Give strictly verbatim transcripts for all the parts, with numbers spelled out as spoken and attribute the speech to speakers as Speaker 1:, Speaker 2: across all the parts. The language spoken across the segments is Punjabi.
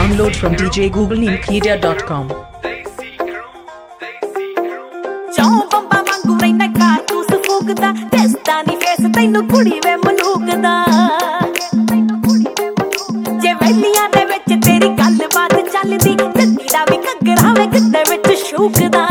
Speaker 1: Download from d j google neempedia dot com.
Speaker 2: Chau bamba mangu reina cartoons fugda testa ni face tainu kudi ve manukda je veliyan de vich teri gall baat chaldi jatti da vi kagra ve gidde vich shukda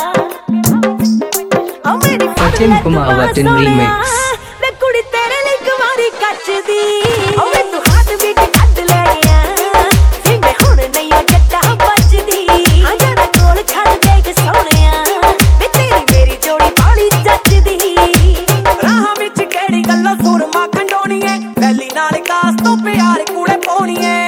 Speaker 2: o meri
Speaker 3: Sachin Kumawat in remix.
Speaker 2: ve kudi tere li gwari kachdi o me tu haat beat kad le gaya fi me hun nahi o jatta bachdi ha jara kol chhad de ke sohneya ve teri meri jodi baali jachdi raha vich kehdi gallo surma khandoniye veli naal kaas to pyar kude poniye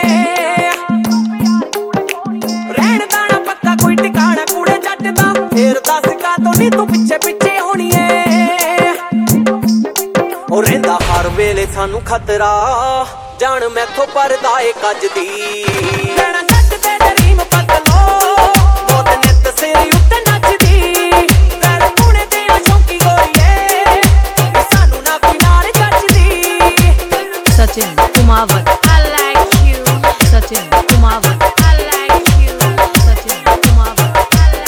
Speaker 2: ਰਹਿਣ ਦਾ ਨਾ ਪੱਕਾ ਕੋਈ ਟਿਕਾਣਾ ਕੁੜੇ ਜੱਟ ਦਾ ਫੇਰ ਦੱਸ ਕਾ ਤੋਂ ਨੀ ਤੂੰ ਪਿੱਛੇ ਪਿੱਛੇ ਹੋਣੀ ਏ ਉਹ ਰਹਿੰਦਾ ਹਰ ਵੇਲੇ ਸਾਨੂੰ ਖਤਰਾ ਜਾਣ ਮੈਥੋਂ ਪਰਦਾ ਏ ਕੱਜਦੀ ਲੈਣਾ ਜੱਟ ਤੇ ਡਰੀਮ ਪਤਲੋ ਮੌਤ ਨਿੱਤ ਸਿਰ ਉੱਤੇ ਨੱਚਦੀ ਵੈਰ ਪੁਣੇ ਤੇ ਸ਼ੌਂਕੀ ਗੋਰੀਏ ਸਾਨੂੰ ਨਾ ਕੋਈ ਨਾਲ ਜੱਚਦੀ
Speaker 3: Sachin Kumawat.
Speaker 2: I like you
Speaker 3: Sachin Kumawat.
Speaker 2: I like you
Speaker 3: Sachin Kumawat.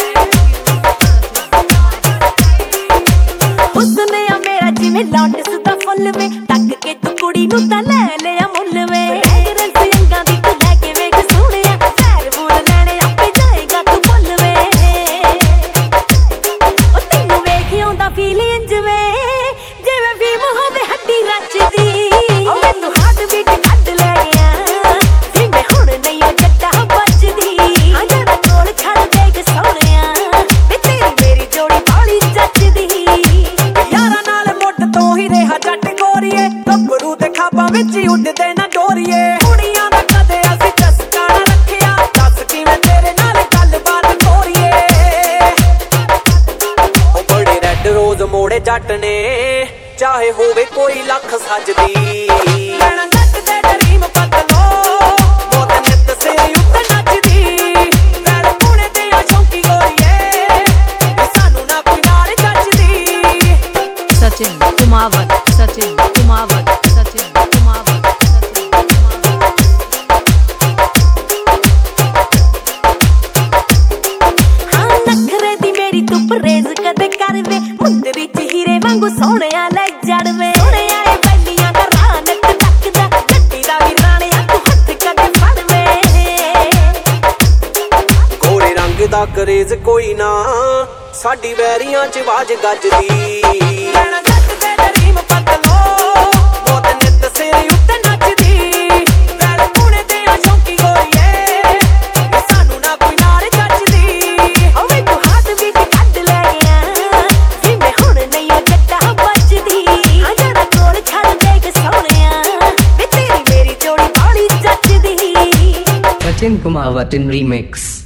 Speaker 2: ਉਸਨੇ ਆ ਮੇਰਾ ਜਿਵੇਂ ਲੋਟਸ ਦਾ ਫੁੱਲ ਵੇ ਤੱਕ ਕੇ ਤੂੰ ਕੁੜੀ ਨੂੰ ਤਾਂ ਲੈ ਲਿਆ ਮੁੱਲ ਵੇ ਰੈਗਰਲ ਸਿੰਘਾਂ ਦੀ ਤੂੰ ਲੈ ਕੇ ਵੇਖ ਸੋਹਣਿਆ ਫੈਰ ਬੂਲ ਲੈਣੇ ਆਪੇ ਜਾਏਗਾ ਤੂੰ ਮੁੱਲ ਵੇ ਉਹ ਤੈਨੂੰ ਵੇਖ ਆਉਂਦਾ ਫੀਲ ਇੰਜ ਵੇ ਜਿਵੇਂ ਵੀ ਹੋਵੇ ਹੱਡੀ ਰਚਦੀ ਉਹ ਮੈਨੂੰ ਹਾਰਟ ਬੀਟ ਕੱਢ ਲੈ ਗਿਆ ਵੀ ਮੈਂ ਹੁਣ ਨਹੀਂ ਉਹ ਜੱਟਾ ਬਚਦੀ ਆ ਜਰਾ ਕੋਲ ਛੱਡ ਦੇਖ ਸੋਹਣਿਆ ਵੇ ਤੇਰੀ ਮੇਰੀ ਜੋੜੀ ਬਾਲੀ ਜੱਚਦੀ ਯਾਰਾਂ ਨਾਲ ਮੁੱਢ ਤੋਂ ਹੀ ਰਿਹਾ ਜੱਟ ਗੋਰੀਏ ਗੱਭਰੂ ਦੇ ਖਾਬਾਂ ਵਿੱਚ ਹੀ ਉੱਡਦੇ ਨਾ ਡੋਰੀਏ ਕੁੜੀਆਂ ਦਾ ਕਦੇ ਅਸੀਂ ਚਸਕਾ ਨਾ ਰੱਖਿਆ ਦੱਸ ਕਿਵੇਂ ਤੇਰੇ ਨਾਲ ਗੱਲਬਾਤ ਤੋਰੀਏ ਉਹ ਬੜੇ ਰੈੱਡ ਰੋਜ਼ ਮੋੜੇ ਜੱਟ ਨੇ ਚਾਹੇ ਹੋਵੇ ਕੋਈ ਲੱਖ ਸੱਜਦੀ ਲੈਣਾ ਜੱਟ ਤੇ ਡਰੀਮ ਪਤਲੋ ਮੌਤ ਨਿੱਤ ਸਿਰ ਉੱਤੇ ਨੱਚਦੀ ਵੈਰ ਪੁਣੇ ਤੇ ਸ਼ੌਂਕੀ ਗੋਰੀਏ ਸਾਨੂੰ ਨਾ ਕੋਈ ਨਾਲ ਜੱਚਦੀ
Speaker 3: Sachin Kumawat. Sachin Kumawat. Sachin Kumawat. Sachin Kumawat.
Speaker 2: ਹਾਂ ਨਖਰੇ ਦੀ ਮੇਰੀ ਤੂੰ ਪ੍ਰੇਜ਼ ਕਦੇ ਕਰਵੇ ਮੁੰਦਰੀ ਚ ਹੀਰੇ ਵਾਂਗੂ ਸੋਹਣਿਆ ਲੈ ਜੜਵੇ ਸੋਹਣਿਆ ਏ ਬੈਲੀਆਂ ਦਾ ਰਾਹ ਨੱਕ ਟੱਕਦਾ ਜੱਟੀ ਦਾ ਵੀ ਰਾਣਿਆ ਤੂੰ ਹੱਥ ਕਦੇ ਫੜਵੇ
Speaker 4: ਗੋਰੇ ਰੰਗ ਦਾ ਕਰੇਜ਼ ਕੋਈ ਨਾ ਸਾਡੀ ਵੈਰੀਆਂ ਚ ਬਾਜ ਗੱਜਦੀ
Speaker 2: ਲੈਣਾ ਜੱਟ ਤੇ ਡਰੀਮ ਪਤਲੋ ਮੌਤ ਨਿੱਤ ਸਿਰ ਉੱਤੇ ਨੱਚਦੀ ਵੈਰ ਪੁਣੇ ਤੇ ਸ਼ੌਂਕੀ ਗੋਰੀਏ ਸਾਨੂੰ ਨਾ ਕੋਈ ਨਾਲ ਜੱਚਦੀ ਉਹ ਵੇ ਤੂੰ ਹੱਥ ਵੀ ਕੱਢ ਲੈ ਗਿਆ ਵੀ ਮੈਂ ਹੁਣ ਨਹੀਂ ਉਹ ਜੱਟਾ ਬਚਦੀ ਆ ਜਰਾ ਕੋਲ ਛੱਡ ਦੇਖ ਸੋਹਣਿਆ ਵੇ ਤੇਰੀ ਮੇਰੀ ਜੋੜੀ ਬਾਲੀ ਜੱਚਦੀ
Speaker 3: Sachin Kumawat in remix.